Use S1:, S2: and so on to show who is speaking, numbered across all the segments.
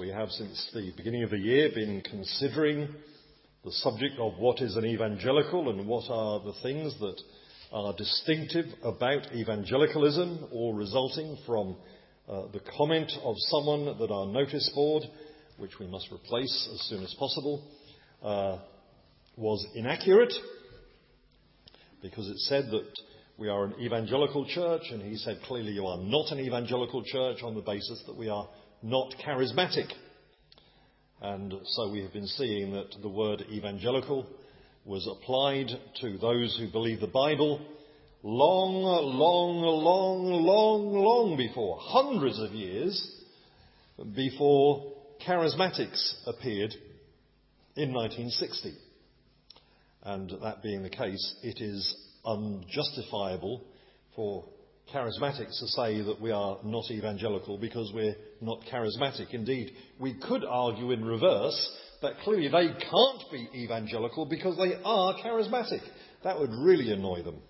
S1: We have since the beginning of the year been considering the subject of what is an evangelical and what are the things that are distinctive about evangelicalism, all resulting from the comment of someone that our notice board, which we must replace as soon as possible, was inaccurate, because it said that we are an evangelical church, and he said clearly you are not an evangelical church on the basis that we are not charismatic. And so we have been seeing that the word evangelical was applied to those who believe the Bible long before, hundreds of years before charismatics appeared in 1960. And that being the case, it is unjustifiable for charismatics to say that we are not evangelical because we're not charismatic. Indeed, we could argue in reverse that clearly they can't be evangelical because they are charismatic. That would really annoy them.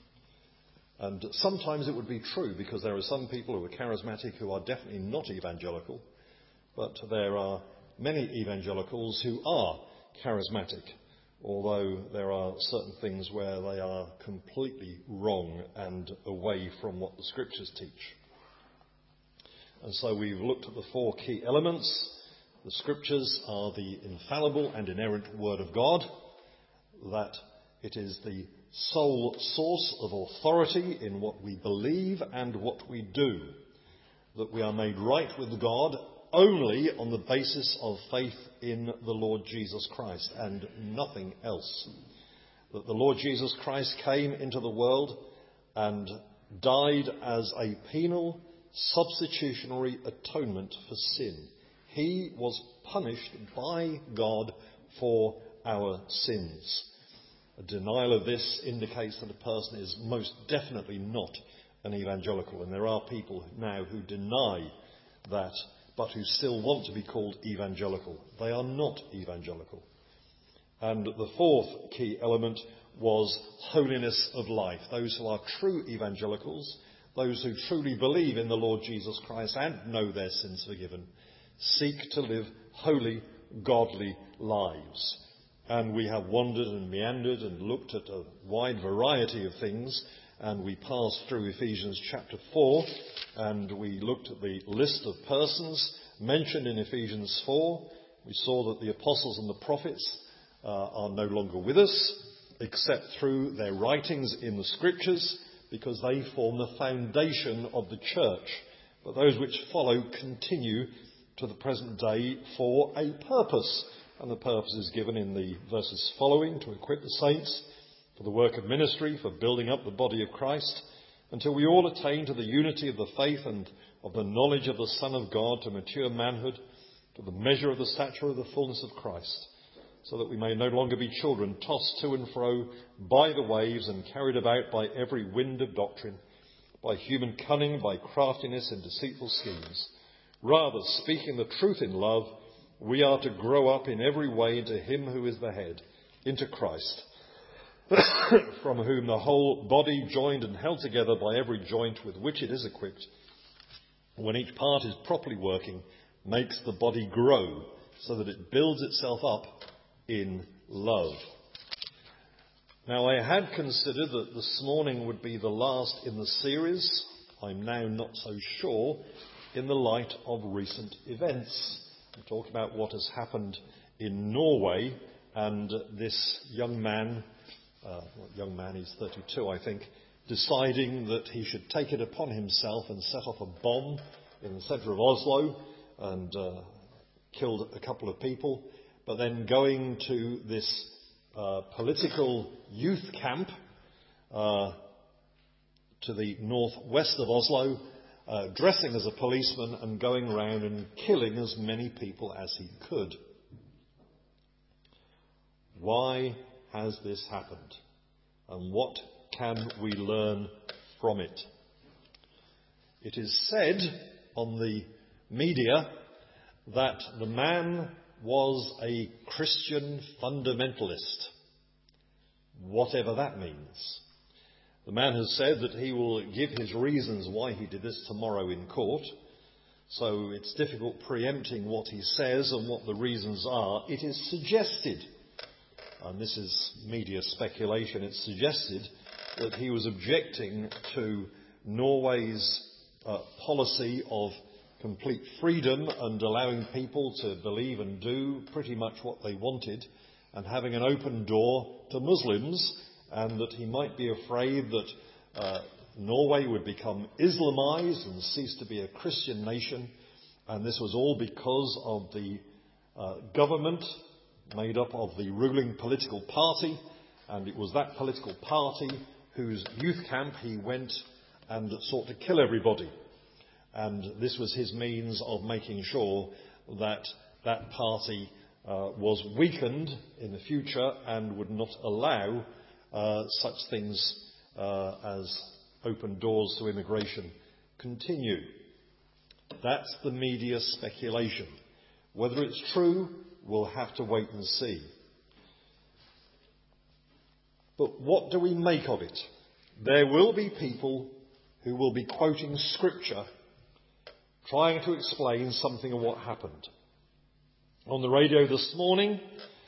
S1: And sometimes it would be true, because there are some people who are charismatic who are definitely not evangelical, but there are many evangelicals who are charismatic, although there are certain things where they are completely wrong and away from what the Scriptures teach. And so we've looked at the four key elements. The Scriptures are the infallible and inerrant Word of God, that it is the sole source of authority in what we believe and what we do, that we are made right with God only on the basis of faith in the Lord Jesus Christ and nothing else. That the Lord Jesus Christ came into the world and died as a penal substitutionary atonement for sin. He was punished by God for our sins. A denial of this indicates that a person is most definitely not an evangelical. And there are people now who deny that, but who still want to be called evangelical. They are not evangelical. And the fourth key element was holiness of life. Those who are true evangelicals, those who truly believe in the Lord Jesus Christ and know their sins forgiven, seek to live holy, godly lives. And we have wandered and meandered and looked at a wide variety of things, and we passed through Ephesians chapter 4, and we looked at the list of persons mentioned in Ephesians 4. We saw that the apostles and the prophets are no longer with us, except through their writings in the Scriptures, because they form the foundation of the church. But those which follow continue to the present day for a purpose. And the purpose is given in the verses following: to equip the saints for the work of ministry, for building up the body of Christ, until we all attain to the unity of the faith and of the knowledge of the Son of God, to mature manhood, to the measure of the stature of the fullness of Christ, so that we may no longer be children, tossed to and fro by the waves and carried about by every wind of doctrine, by human cunning, by craftiness and deceitful schemes. Rather, speaking the truth in love, we are to grow up in every way into Him who is the head, into Christ, from whom the whole body, joined and held together by every joint with which it is equipped, when each part is properly working, makes the body grow so that it builds itself up in love. Now, I had considered that this morning would be the last in the series. I'm now not so sure, in the light of recent events. We talked about what has happened in Norway, and this young man, he's 32 I think, deciding that he should take it upon himself and set off a bomb in the centre of Oslo and killed a couple of people, but then going to this political youth camp to the northwest of Oslo, dressing as a policeman and going around and killing as many people as he could. Why has this happened? And what can we learn from it? It is said on the media that the man was a Christian fundamentalist, whatever that means. The man has said that he will give his reasons why he did this tomorrow in court. so it's difficult preempting what he says and what the reasons are. It is suggested, and this is media speculation, it's suggested that he was objecting to Norway's policy of complete freedom and allowing people to believe and do pretty much what they wanted, and having an open door to Muslims, and that he might be afraid that Norway would become Islamized and cease to be a Christian nation, and this was all because of the government made up of the ruling political party, and it was that political party whose youth camp he went and sought to kill everybody. And this was his means of making sure that that party was weakened in the future and would not allow such things as open doors to immigration continue. That's the media speculation. Whether it's true, we'll have to wait and see. But what do we make of it? There will be people who will be quoting scripture, trying to explain something of what happened. On the radio this morning,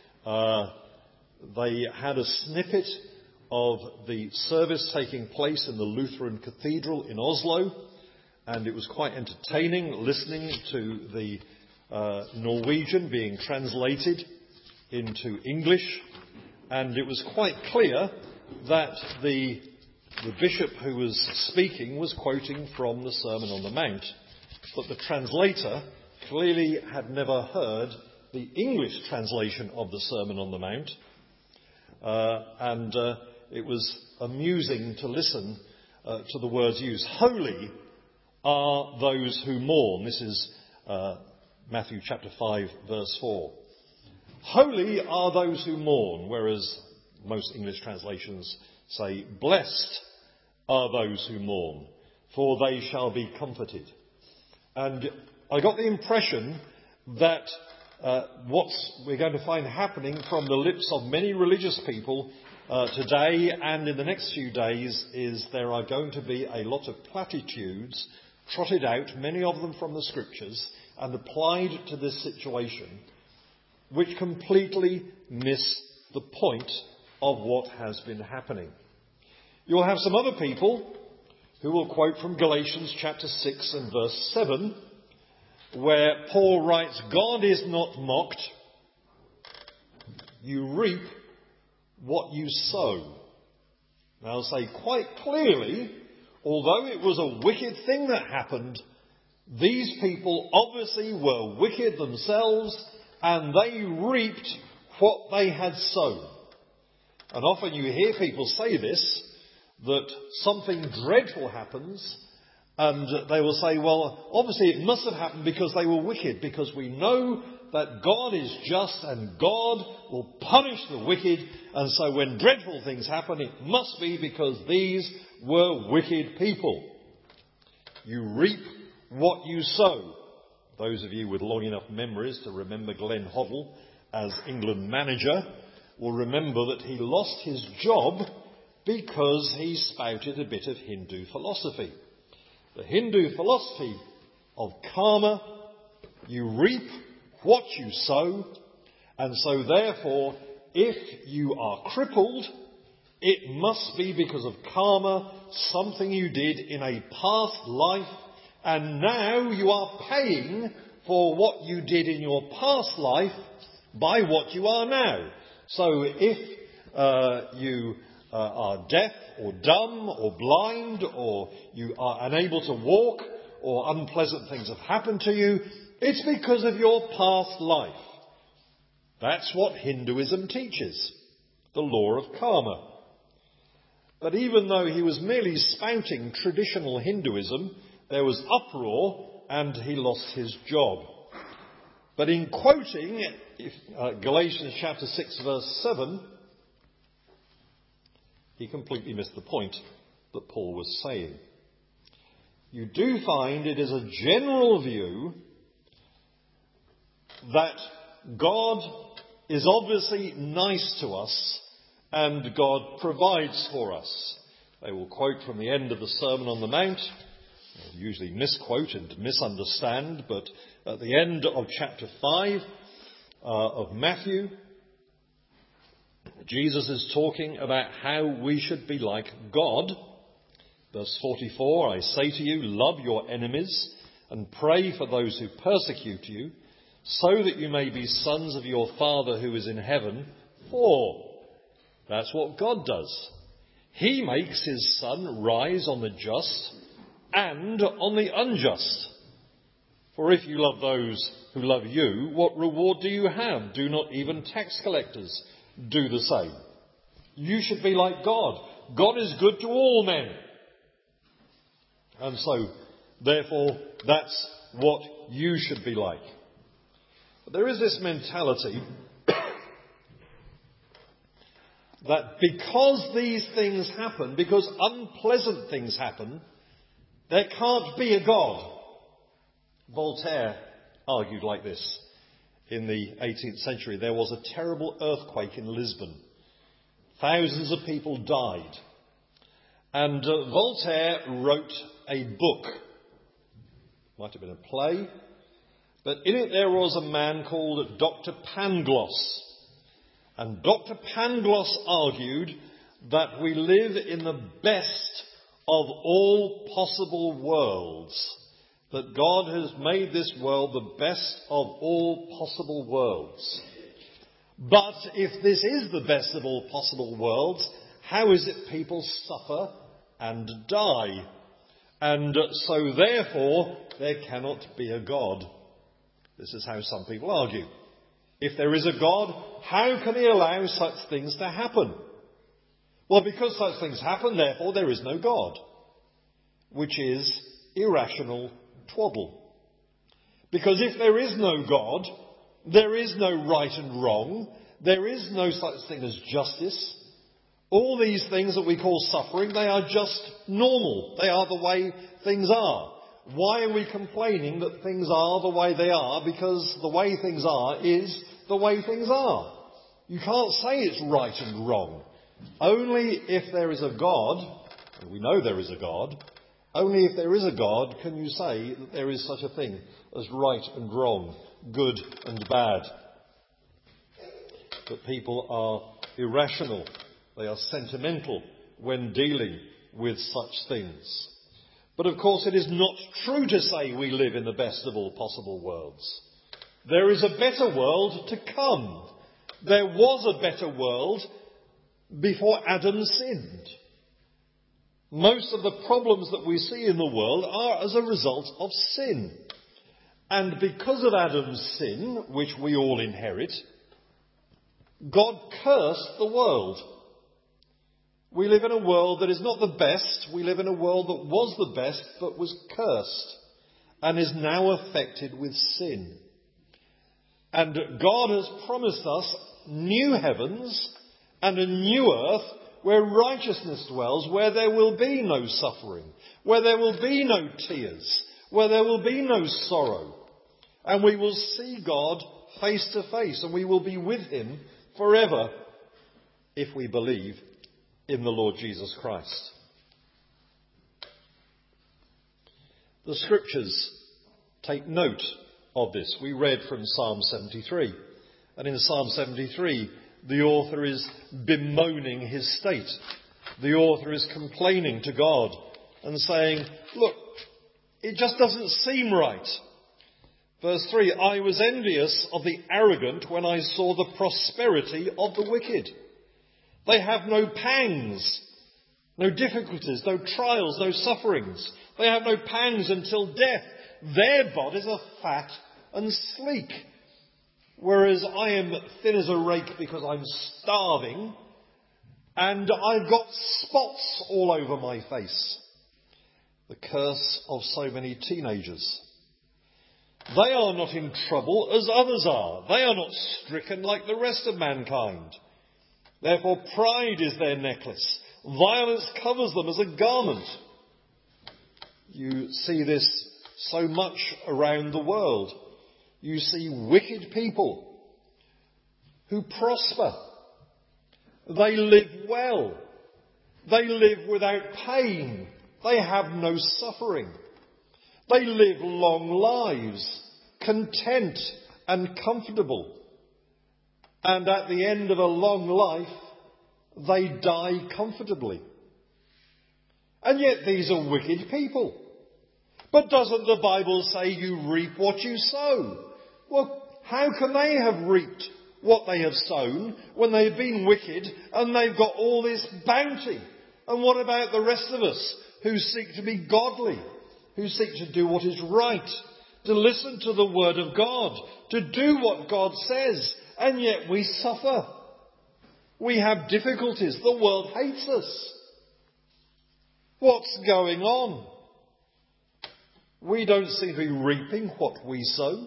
S1: they had a snippet of the service taking place in the Lutheran Cathedral in Oslo, and it was quite entertaining listening to the Norwegian being translated into English, and it was quite clear that the bishop who was speaking was quoting from the Sermon on the Mount, but the translator clearly had never heard the English translation of the Sermon on the Mount, and it was amusing to listen to the words used. Holy are those who mourn. This is Matthew chapter 5, verse 4. Holy are those who mourn, whereas most English translations say, blessed are those who mourn, for they shall be comforted. And I got the impression that what we're going to find happening from the lips of many religious people today and in the next few days is there are going to be a lot of platitudes trotted out, many of them from the scriptures, and applied to this situation, which completely miss the point of what has been happening. You'll have some other people who will quote from Galatians chapter 6 and verse 7, where Paul writes, God is not mocked. You reap what you sow. Now I'll say quite clearly, although it was a wicked thing that happened, these people obviously were wicked themselves, and they reaped what they had sown. And often you hear people say this, that something dreadful happens, and they will say, well, obviously it must have happened because they were wicked, because we know that God is just and God will punish the wicked, and so when dreadful things happen, it must be because these were wicked people. You reap what you sow. Those of you with long enough memories to remember Glenn Hoddle as England manager will remember that he lost his job because he spouted a bit of Hindu philosophy. The Hindu philosophy of karma, you reap what you sow, and so therefore, if you are crippled, it must be because of karma, something you did in a past life, and now you are paying for what you did in your past life by what you are now. So if you are deaf or dumb or blind, or you are unable to walk, or unpleasant things have happened to you, it's because of your past life. That's what Hinduism teaches, the law of karma. But even though he was merely spouting traditional Hinduism, there was uproar and he lost his job. But in quoting Galatians chapter 6 verse 7, he completely missed the point that Paul was saying. You do find it is a general view that God is obviously nice to us and God provides for us. They will quote from the end of the Sermon on the Mount, usually misquote and misunderstand, but at the end of chapter 5 of Matthew, Jesus is talking about how we should be like God. Verse 44, I say to you, love your enemies and pray for those who persecute you, so that you may be sons of your Father who is in heaven. For that's what God does. He makes his sun rise on the just and on the unjust. For if you love those who love you, what reward do you have? Do not even tax collectors do the same? You should be like God. God is good to all men. And so, therefore, that's what you should be like. But there is this mentality that because these things happen, because unpleasant things happen, there can't be a God. Voltaire argued like this in the 18th century. There was a terrible earthquake in Lisbon. Thousands of people died. And Voltaire wrote a book. Might have been a play. But in it there was a man called Dr. Pangloss. And Dr. Pangloss argued that we live in the best of all possible worlds. That God has made this world the best of all possible worlds. But if this is the best of all possible worlds, how is it people suffer and die? And so therefore, there cannot be a God. This is how some people argue. If there is a God, how can he allow such things to happen? Well, because such things happen, therefore there is no God. Which is irrational twaddle. Because if there is no God, there is no right and wrong. There is no such thing as justice. All these things that we call suffering, they are just normal. They are the way things are. Why are we complaining that things are the way they are? Because the way things are is the way things are. You can't say it's right and wrong. Only if there is a God, and we know there is a God, only if there is a God can you say that there is such a thing as right and wrong, good and bad. But people are irrational. They are sentimental when dealing with such things. But of course it is not true to say we live in the best of all possible worlds. There is a better world to come. There was a better world before Adam sinned. Most of the problems that we see in the world are as a result of sin. And because of Adam's sin, which we all inherit, God cursed the world. We live in a world that is not the best. We live in a world that was the best but was cursed and is now affected with sin. And God has promised us new heavens and a new earth where righteousness dwells, where there will be no suffering, where there will be no tears, where there will be no sorrow. And we will see God face to face, and we will be with him forever if we believe in the Lord Jesus Christ. The scriptures take note of this. We read from Psalm 73. And in Psalm 73, the author is bemoaning his state. The author is complaining to God and saying, look, it just doesn't seem right. Verse 3, I was envious of the arrogant when I saw the prosperity of the wicked. They have no pangs, no difficulties, no trials, no sufferings. They have no pangs until death. Their bodies are fat and sleek. Whereas I am thin as a rake because I'm starving and I've got spots all over my face. The curse of so many teenagers. They are not in trouble as others are. They are not stricken like the rest of mankind. Therefore pride is their necklace. Violence covers them as a garment. You see this so much around the world. You see wicked people who prosper. They live well. They live without pain. They have no suffering. They live long lives, content and comfortable. And at the end of a long life, they die comfortably. And yet these are wicked people. But doesn't the Bible say you reap what you sow? Well, how can they have reaped what they have sown when they've been wicked and they've got all this bounty? And what about the rest of us who seek to be godly, who seek to do what is right, to listen to the word of God, to do what God says, and yet we suffer. We have difficulties. The world hates us. What's going on? We don't seem to be reaping what we sow.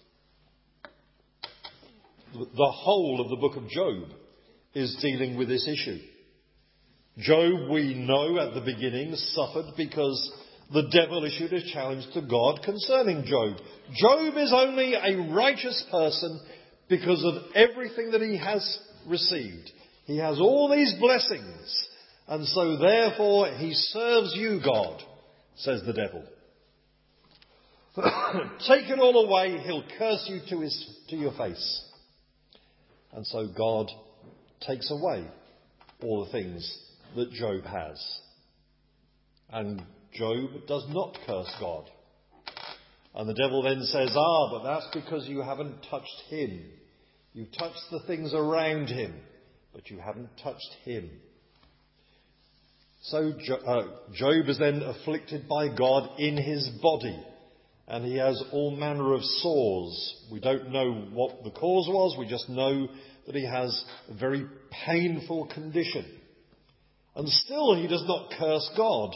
S1: The whole of the book of Job is dealing with this issue. Job, we know at the beginning, suffered because the devil issued a challenge to God concerning Job. Job is only a righteous person because of everything that he has received. He has all these blessings, and so therefore he serves you, God, says the devil. Take it all away, he'll curse you to your face. And so God takes away all the things that Job has. And Job does not curse God. And the devil then says, but that's because you haven't touched him. You've touched the things around him, but you haven't touched him. So Job is then afflicted by God in his body. And he has all manner of sores. We don't know what the cause was. We just know that he has a very painful condition. And still he does not curse God.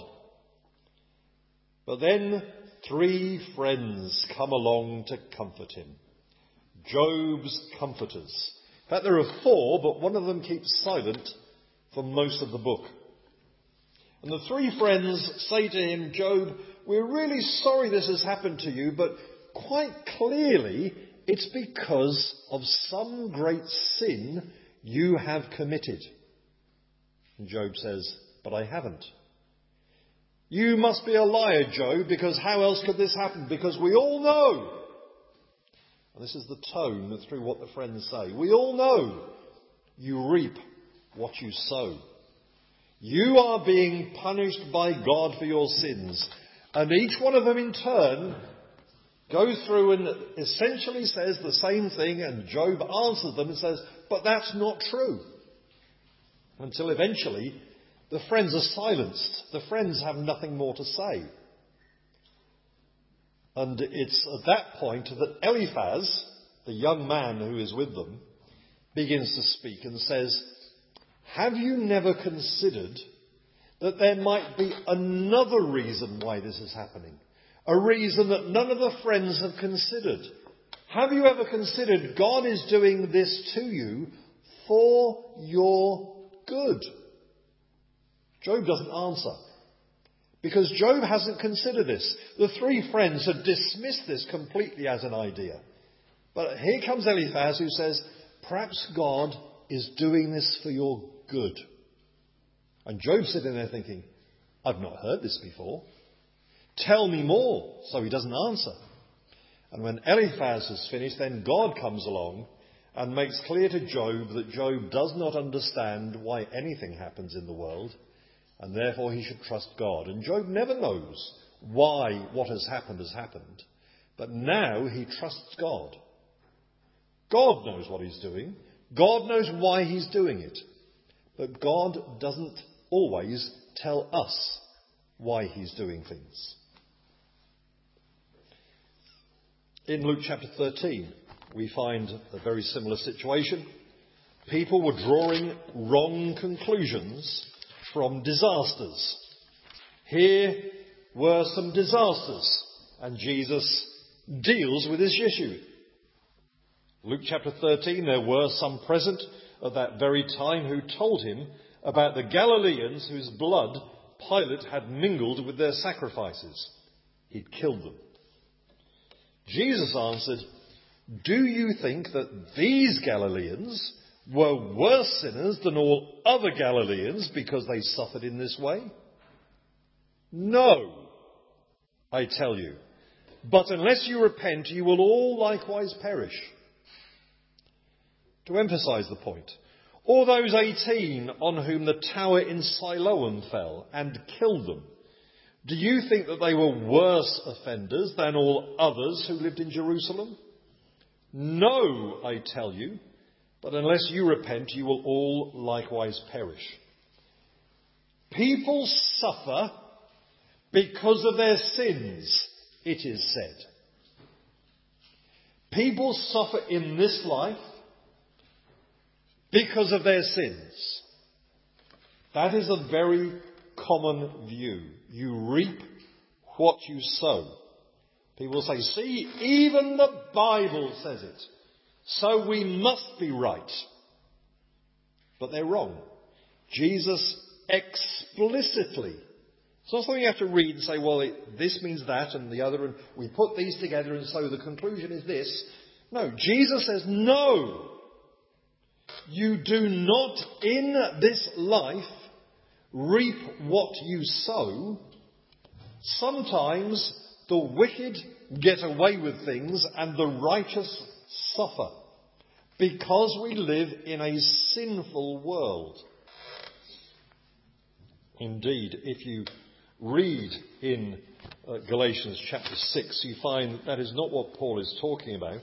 S1: But then 3 friends come along to comfort him. Job's comforters. In fact, there are 4, but one of them keeps silent for most of the book. And the 3 friends say to him, Job, we're really sorry this has happened to you, but quite clearly it's because of some great sin you have committed. And Job says, but I haven't. You must be a liar, Job, because how else could this happen? Because we all know, and this is the tone through what the friends say, we all know you reap what you sow. You are being punished by God for your sins. And each one of them in turn goes through and essentially says the same thing, and Job answers them and says, but that's not true. Until eventually the friends are silenced. The friends have nothing more to say. And it's at that point that Eliphaz, the young man who is with them, begins to speak and says, have you never considered that there might be another reason why this is happening? A reason that none of the friends have considered. Have you ever considered God is doing this to you for your good? Job doesn't answer, because Job hasn't considered this. The 3 friends had dismissed this completely as an idea. But here comes Eliphaz, who says, perhaps God is doing this for your good. And Job's sitting there thinking, I've not heard this before. Tell me more. So he doesn't answer. And when Eliphaz has finished, then God comes along and makes clear to Job that Job does not understand why anything happens in the world, and therefore he should trust God. And Job never knows why what has happened, but now he trusts God. God knows what he's doing. God knows why he's doing it. But God doesn't always tell us why he's doing things. In Luke chapter 13, we find a very similar situation. People were drawing wrong conclusions from disasters. Here were some disasters, and Jesus deals with this issue. Luke chapter 13, there were some present at that very time who told him about the Galileans whose blood Pilate had mingled with their sacrifices. He'd killed them. Jesus answered, do you think that these Galileans were worse sinners than all other Galileans because they suffered in this way? No, I tell you, but unless you repent, you will all likewise perish. To emphasize the point, or those 18 on whom the tower in Siloam fell and killed them, do you think that they were worse offenders than all others who lived in Jerusalem? No, I tell you, but unless you repent, you will all likewise perish. People suffer because of their sins, it is said. People suffer in this life because of their sins. That is a very common view. You reap what you sow. People say, see, even the Bible says it, so we must be right. But they're wrong. Jesus explicitly, it's not something you have to read and say, well, this means that and the other, and we put these together and so the conclusion is this. No, Jesus says, no. You do not in this life reap what you sow. Sometimes the wicked get away with things and the righteous suffer because we live in a sinful world. Indeed, if you read in Galatians chapter 6, you find that is not what Paul is talking about.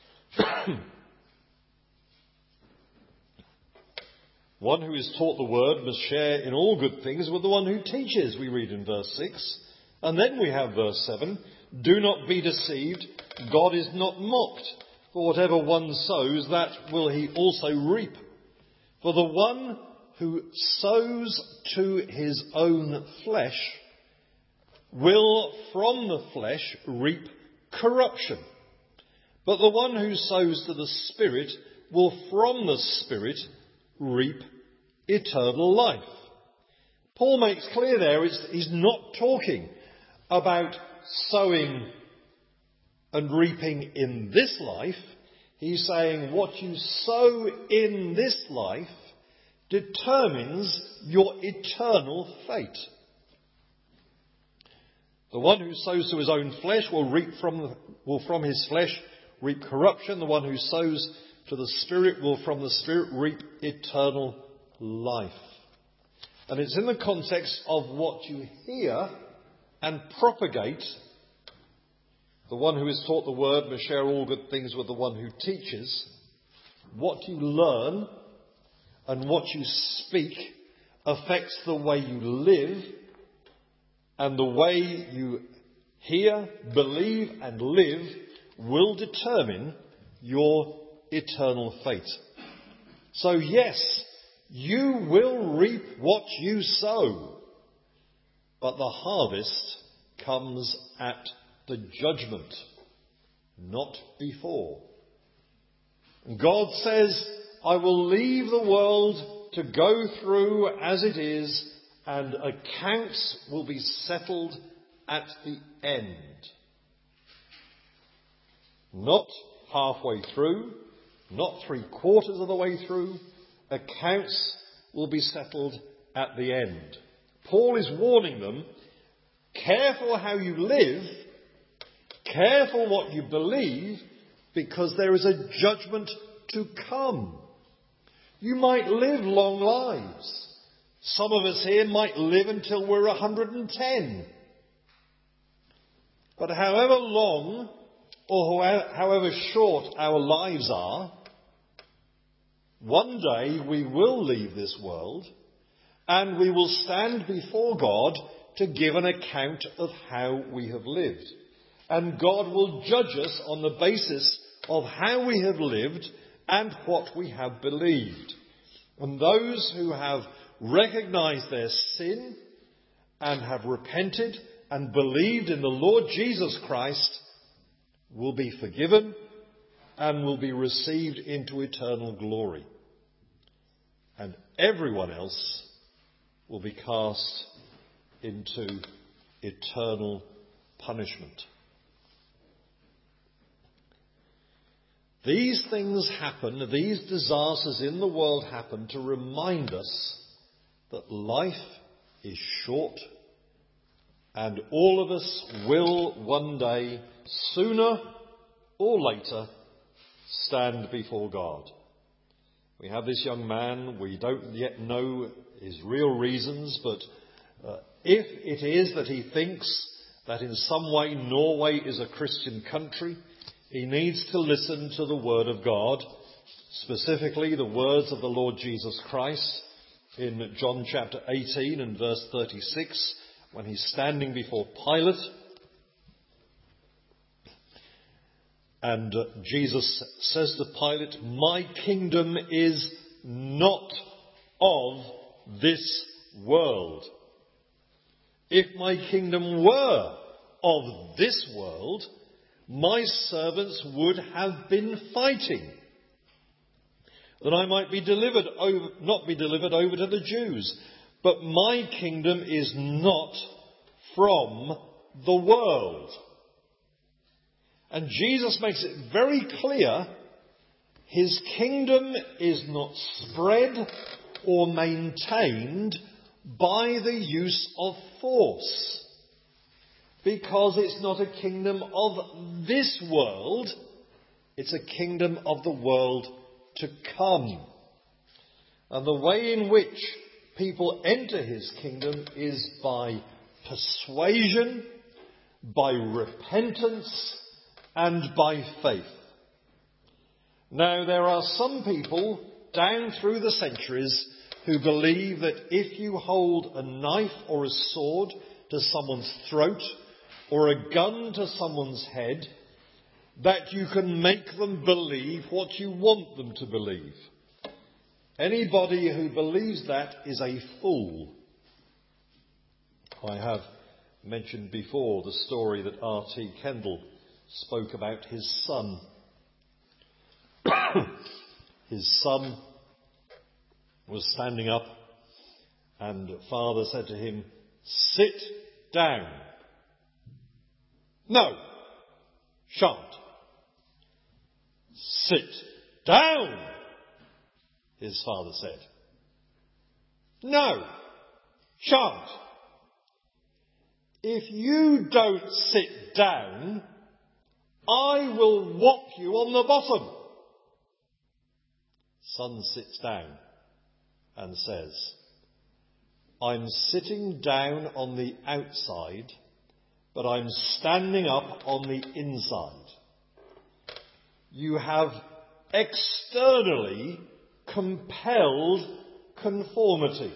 S1: One who is taught the word must share in all good things with the one who teaches, we read in verse 6. And then we have verse 7, do not be deceived, God is not mocked. For whatever one sows, that will he also reap. For the one who sows to his own flesh will from the flesh reap corruption. But the one who sows to the Spirit will from the Spirit reap eternal life. Paul makes clear there he's not talking about sowing and reaping in this life. He's saying what you sow in this life determines your eternal fate. The one who sows to his own flesh will from his flesh reap corruption. The one who sows to the Spirit will from the Spirit reap eternal life. And it's in the context of what you hear and propagate. The one who is taught the word must share all good things with the one who teaches. What you learn and what you speak affects the way you live, and the way you hear, believe and live will determine your eternal fate. So yes, you will reap what you sow, but the harvest comes at the judgment, not before. God says, I will leave the world to go through as it is, and accounts will be settled at the end. Not halfway through, not 3/4 of the way through. Accounts will be settled at the end. Paul is warning them, careful how you live, careful what you believe, because there is a judgment to come. You might live long lives. Some of us here might live until we're 110. But however long or however short our lives are, one day we will leave this world and we will stand before God to give an account of how we have lived. And God will judge us on the basis of how we have lived and what we have believed. And those who have recognized their sin and have repented and believed in the Lord Jesus Christ will be forgiven and will be received into eternal glory. And everyone else will be cast into eternal punishment. These things happen, these disasters in the world happen to remind us that life is short And all of us will one day, sooner or later, stand before God. We have this young man, we don't yet know his real reasons, but if it is that he thinks that in some way Norway is a Christian country, he needs to listen to the word of God, specifically the words of the Lord Jesus Christ in John chapter 18 and verse 36, when he's standing before Pilate. And Jesus says to Pilate, "My kingdom is not of this world. If my kingdom were of this world, my servants would have been fighting, that I might not be delivered over to the Jews. But my kingdom is not from the world." And Jesus makes it very clear his kingdom is not spread or maintained by the use of force, because it's not a kingdom of this world, it's a kingdom of the world to come. And the way in which people enter his kingdom is by persuasion, by repentance, and by faith. Now, there are some people down through the centuries who believe that if you hold a knife or a sword to someone's throat or a gun to someone's head, that you can make them believe what you want them to believe. Anybody who believes that is a fool. I have mentioned before the story that R.T. Kendall spoke about his son. His son was standing up and father said to him, "Sit down." "No, shan't." "Sit down," his father said. "No, shan't." "If you don't sit down, I will whop you on the bottom." Son sits down and says, "I'm sitting down on the outside, but I'm standing up on the inside. You have externally compelled conformity,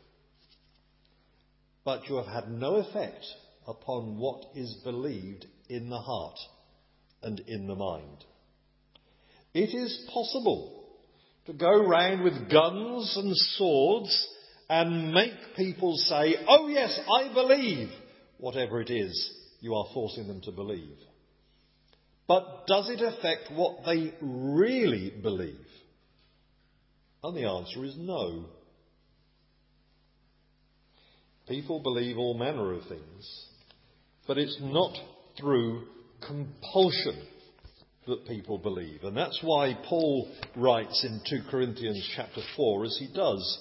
S1: but you have had no effect upon what is believed in the heart and in the mind." It is possible to go round with guns and swords and make people say, "Oh yes, I believe," whatever it is you are forcing them to believe. But does it affect what they really believe? And the answer is no. People believe all manner of things, but it's not through compulsion that people believe. And that's why Paul writes in 2 Corinthians chapter 4 as he does.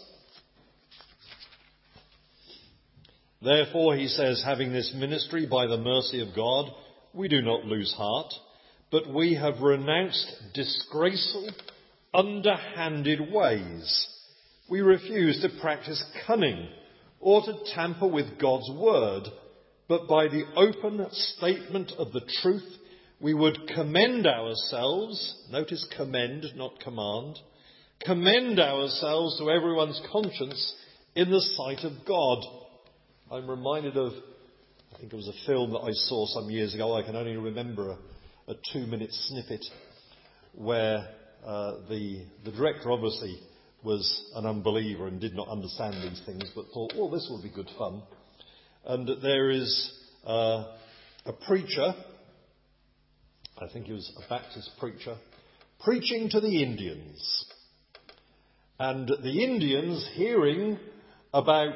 S1: "Therefore," he says, "having this ministry by the mercy of God, we do not lose heart, but we have renounced disgraceful, underhanded ways. We refuse to practice cunning or to tamper with God's word, but by the open statement of the truth, we would commend ourselves," notice commend, not command, "commend ourselves to everyone's conscience in the sight of God." I'm reminded of, I think it was a film that I saw some years ago. I can only remember a 2-minute snippet where the director obviously was an unbeliever and did not understand these things, but thought, "Well, this will be good fun." And there is a preacher, I think he was a Baptist preacher, preaching to the Indians. And the Indians, hearing about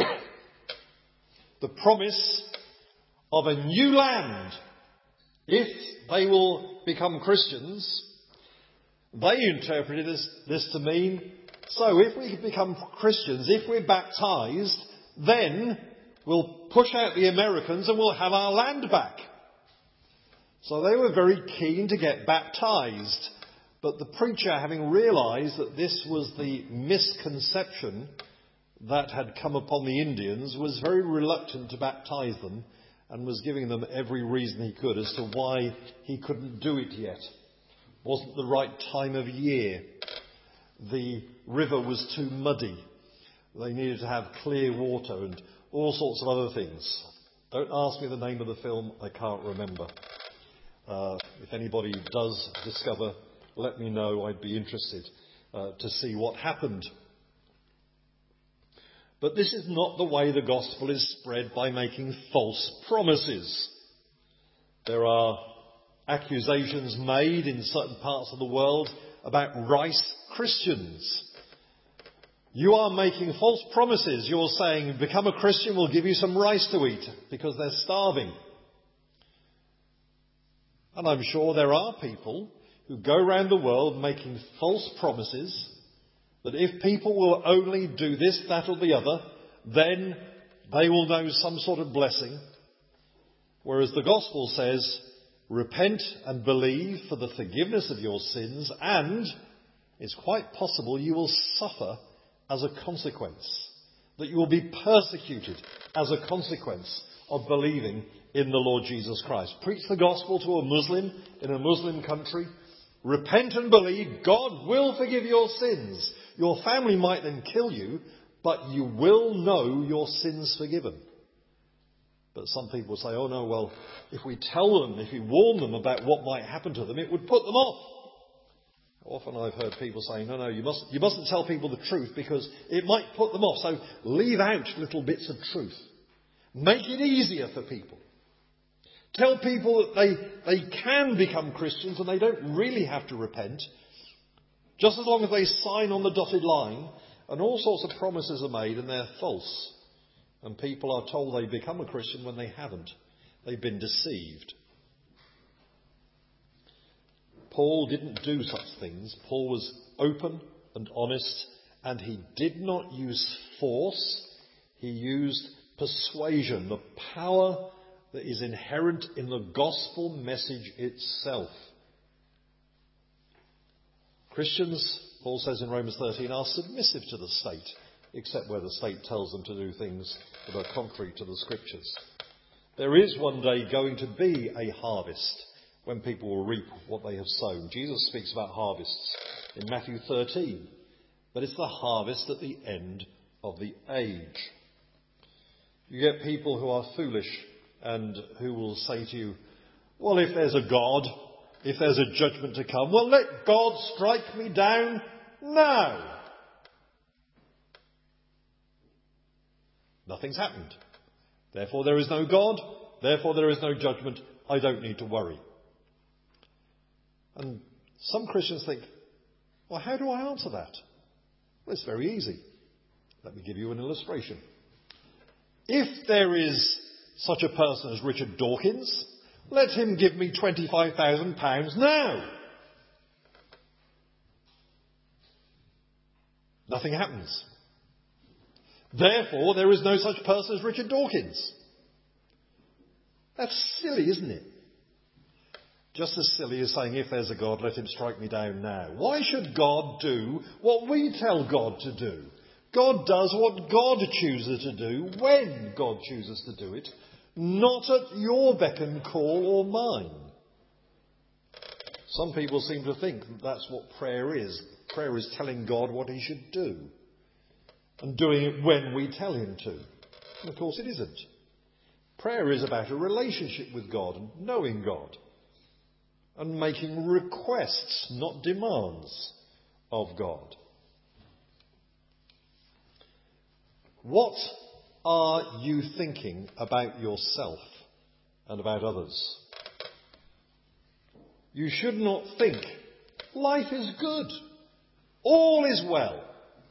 S1: the promise of a new land if they will become Christians, they interpreted this to mean, so if we become Christians, if we're baptized, then We'll push out the Americans and we'll have our land back. So they were very keen to get baptized. But the preacher, having realised that this was the misconception that had come upon the Indians, was very reluctant to baptize them and was giving them every reason he could as to why he couldn't do it yet. Wasn't the right time of year. The river was too muddy. They needed to have clear water and all sorts of other things. Don't ask me the name of the film, I can't remember. If anybody does discover, let me know. I'd be interested to see what happened. But this is not the way the gospel is spread, by making false promises. There are accusations made in certain parts of the world about rice Christians. You are making false promises. You're saying, become a Christian, we'll give you some rice to eat, because they're starving. And I'm sure there are people who go around the world making false promises that if people will only do this, that or the other, then they will know some sort of blessing. Whereas the gospel says, repent and believe for the forgiveness of your sins, and it's quite possible you will suffer as a consequence, that you will be persecuted as a consequence of believing in the Lord Jesus Christ. Preach the gospel to a Muslim in a Muslim country. Repent and believe. God will forgive your sins. Your family might then kill you, but you will know your sins forgiven. But some people say, oh no, well, if we tell them, if we warn them about what might happen to them, it would put them off. Often I've heard people saying, no, you mustn't tell people the truth because it might put them off. So leave out little bits of truth. Make it easier for people. Tell people that they can become Christians and they don't really have to repent, just as long as they sign on the dotted line. And all sorts of promises are made and they're false. And people are told they become a Christian when they haven't. They've been deceived. Paul didn't do such things. Paul was open and honest, and he did not use force. He used persuasion, the power that is inherent in the gospel message itself. Christians, Paul says in Romans 13, are submissive to the state, except where the state tells them to do things that are contrary to the scriptures. There is one day going to be a harvest when people will reap what they have sown. Jesus speaks about harvests in Matthew 13, but it's the harvest at the end of the age. You get people who are foolish and who will say to you, well, if there's a God, if there's a judgment to come, well, let God strike me down now. Nothing's happened. Therefore there is no God. Therefore there is no judgment. I don't need to worry. And some Christians think, well, how do I answer that? Well, it's very easy. Let me give you an illustration. If there is such a person as Richard Dawkins, let him give me £25,000 now. Nothing happens. Therefore, there is no such person as Richard Dawkins. That's silly, isn't it? Just as silly as saying, if there's a God, let him strike me down now. Why should God do what we tell God to do? God does what God chooses to do, when God chooses to do it, not at your beck and call or mine. Some people seem to think that that's what prayer is. Prayer is telling God what he should do, and doing it when we tell him to. And of course it isn't. Prayer is about a relationship with God and knowing God and making requests, not demands, of God. What are you thinking about yourself and about others? You should not think, life is good, all is well.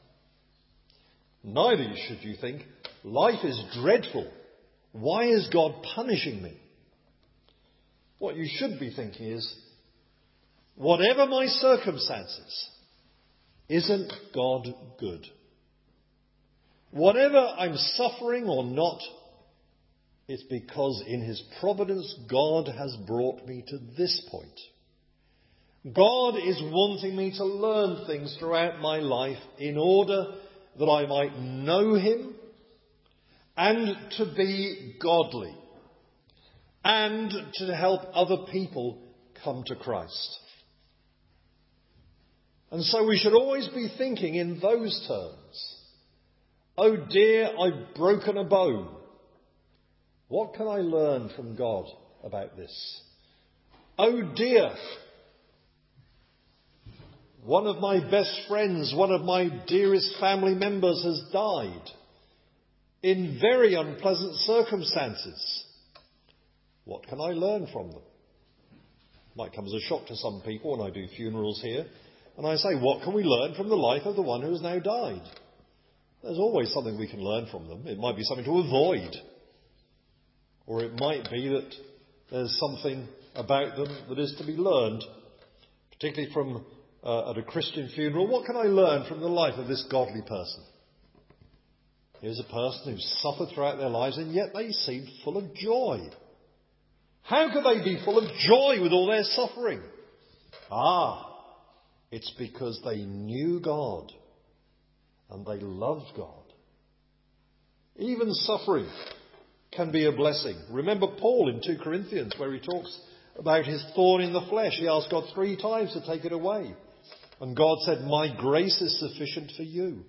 S1: Neither should you think, life is dreadful, why is God punishing me? What you should be thinking is, whatever my circumstances, isn't God good? Whatever I'm suffering or not, It's because in his providence, God has brought me to this point. God is wanting me to learn things throughout my life in order that I might know him and to be godly and to help other people come to Christ. And so we should always be thinking in those terms. Oh dear, I've broken a bone. What can I learn from God about this? Oh dear, one of my best friends, one of my dearest family members has died in very unpleasant circumstances. What can I learn from them? Might come as a shock to some people when I do funerals here. And I say, what can we learn from the life of the one who has now died? There's always something we can learn from them. It might be something to avoid. Or it might be that there's something about them that is to be learned, particularly from at a Christian funeral. What can I learn from the life of this godly person? Here's a person who's suffered throughout their lives and yet they seem full of joy. How could they be full of joy with all their suffering? It's because they knew God and they loved God. Even suffering can be a blessing. Remember Paul in 2 Corinthians where he talks about his thorn in the flesh. He asked God 3 times to take it away. And God said, my grace is sufficient for you.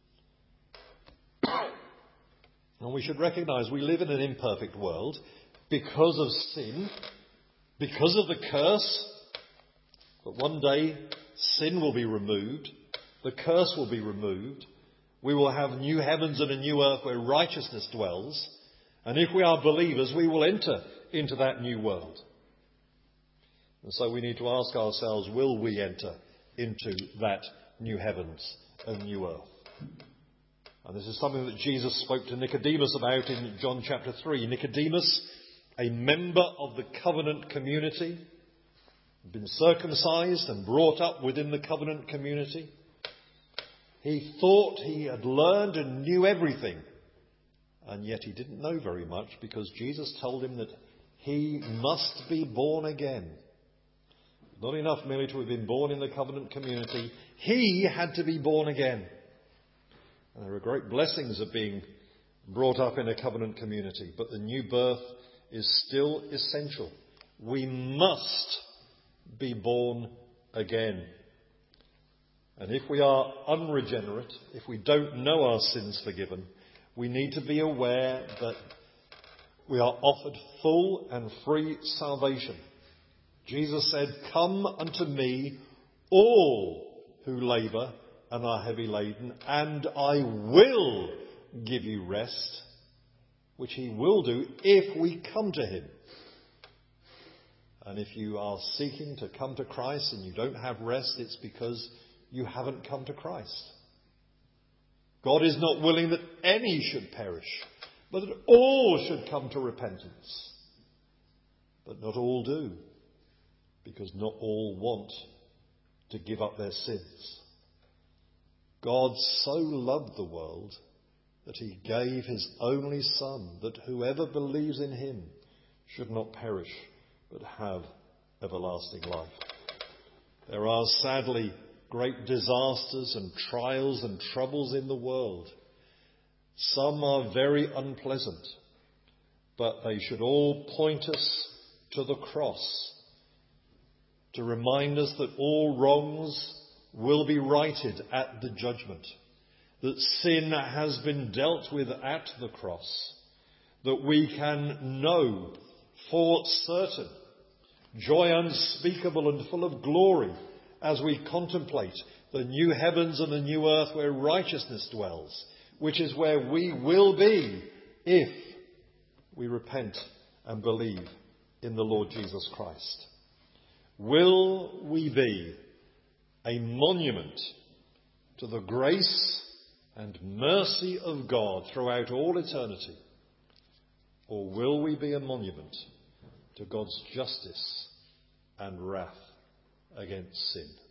S1: And we should recognise we live in an imperfect world because of sin, because of the curse. But one day sin will be removed, the curse will be removed. We will have new heavens and a new earth where righteousness dwells. And if we are believers, we will enter into that new world. And so we need to ask ourselves, will we enter into that new heavens and new earth? And this is something that Jesus spoke to Nicodemus about in John chapter 3. Nicodemus, a member of the covenant community, had been circumcised and brought up within the covenant community. He thought he had learned and knew everything. And yet he didn't know very much because Jesus told him that he must be born again. Not enough merely to have been born in the covenant community. He had to be born again. And there are great blessings of being brought up in a covenant community. But the new birth is still essential. We must be born again. And if we are unregenerate, if we don't know our sins forgiven, we need to be aware that we are offered full and free salvation. Jesus said, come unto me, all who labour and are heavy laden, and I will give you rest, which he will do if we come to him. And if you are seeking to come to Christ and you don't have rest, it's because you haven't come to Christ. God is not willing that any should perish, but that all should come to repentance. But not all do, because not all want to give up their sins. God so loved the world that he gave his only Son, that whoever believes in him should not perish, but have everlasting life. There are sadly great disasters and trials and troubles in the world. Some are very unpleasant, but they should all point us to the cross, to remind us that all wrongs will be righted at the judgment, that sin has been dealt with at the cross, that we can know for certain joy unspeakable and full of glory as we contemplate the new heavens and the new earth where righteousness dwells, which is where we will be if we repent and believe in the Lord Jesus Christ. Will we be a monument to the grace and mercy of God throughout all eternity? Or will we be a monument to God's justice and wrath against sin?